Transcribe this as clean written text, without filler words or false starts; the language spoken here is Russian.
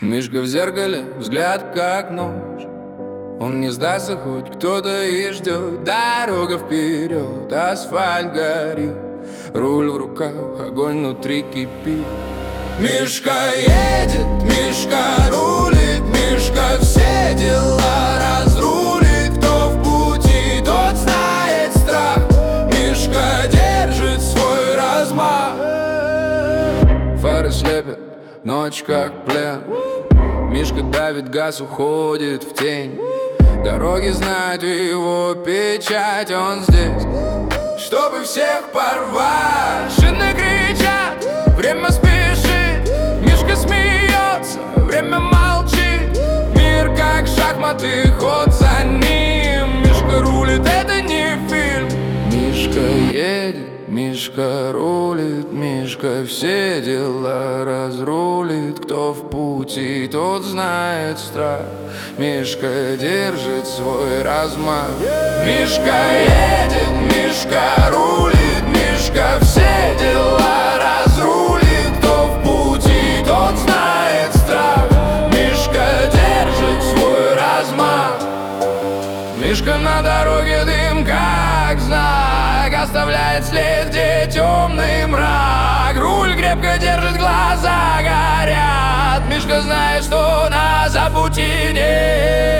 Мишка в зеркале, взгляд как нож. Он не сдастся, хоть кто-то и ждет. Дорога вперед, асфальт горит, руль в руках, огонь внутри кипит. Мишка едет, Мишка рулит, Мишка все дела разрулит. Кто в пути, тот знает страх. Мишка держит свой размах. Фары слепят, ночь как плен. Мишка давит газ, уходит в тень. Дороги знают его печать. Он здесь, чтобы всех порвать. Шины кричат, время спешит. Мишка смеется, время молчит. Мир как шахматы, ход за ним. Мишка рулит, это не фильм. Мишка едет, Мишка рулит, Мишка все дела разрулит. Кто в пути, тот знает страх. Мишка держит свой размах. Мишка едет, Мишка рулит, Мишка все дела разрулит. Кто в пути, тот знает страх. Мишка держит свой размах. Мишка на дороге дым как знак, оставляет след, где темный мрак. Руль крепко держит, глаза горят. Мишка знает, что нас за пути нет.